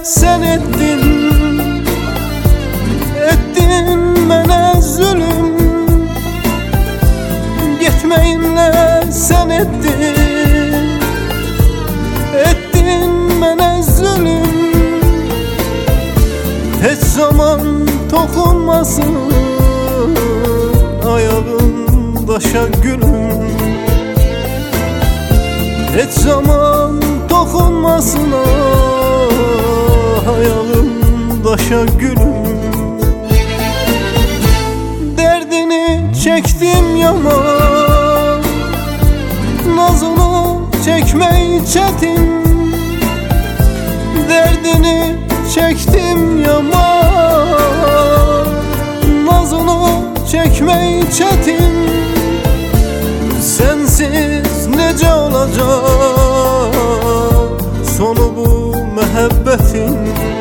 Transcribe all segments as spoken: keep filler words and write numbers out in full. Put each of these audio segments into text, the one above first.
sen ettin, ettin mənə zulüm. Getməyimlə sen ettin, ettin mənə zulüm. Heç zaman toxunmasın ayağın daşa gülüm. Heç zaman toxunmasın ayağım daşa gülüm. Derdini çektim yaman, nazını çekmek çetin. Derdini çektim yaman, nazını çekmek çetin. Sensiz nece olacak sonu bu məhəbbətin?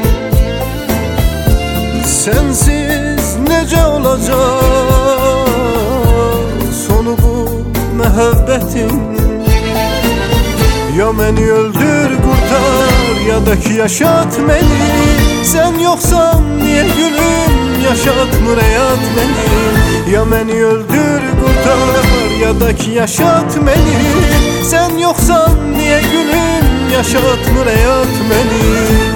Sensiz nece olacak sonu bu məhəbbətin? Ya məni öldür kurtar ya da ki yaşat beni. Sen yoksan niye gülüm yaşatmır hayat beni? Ya məni öldür kurtar ya da ki yaşat beni. Sen yoksan niye gülüm yaşatmır hayat beni?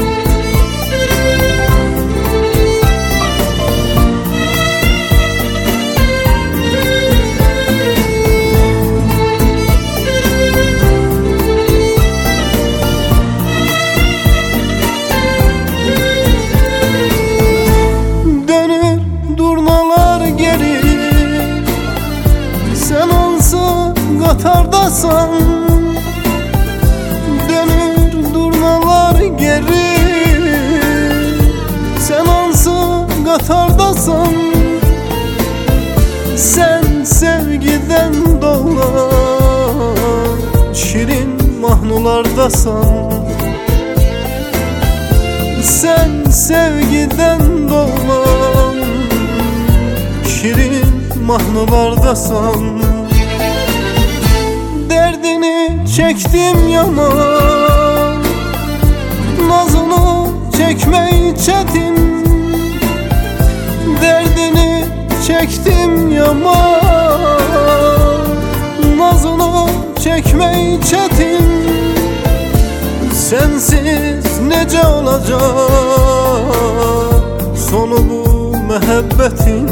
Qatardasan, dönür durnalar geri. Sen hansı qatardasan, sen sevgiden doğulan şirin mahnulardasan. Sen sevgiden doğulan şirin mahnulardasan. Derdini çektim yaman, nazını çekmek çetin. Derdini çektim yaman, nazını çekmek çetin. Sensiz nece olacak sonu bu məhəbbətin?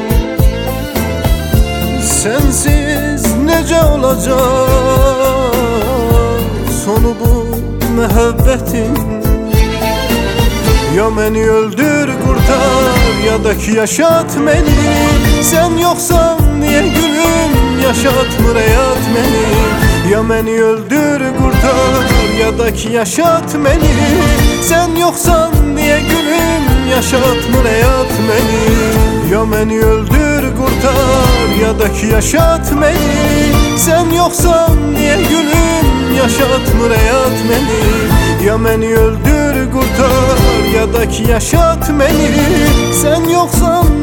Sensiz nece olacak sonu bu məhəbbətin? Ya məni öldür kurtar ya da ki yaşat beni. Sen yoksan niye gülüm yaşatmır hayat beni? Ya məni öldür kurtar ya da ki yaşat beni. Sen yoksan niye gülüm yaşatmır hayat beni? Ya məni öldür kurtar ya da ki yaşat beni. Sen yoksan niye gülüm yaşatmır hayat beni? Ya məni öldür kurtar ya da ki yaşat beni. Sen yoksan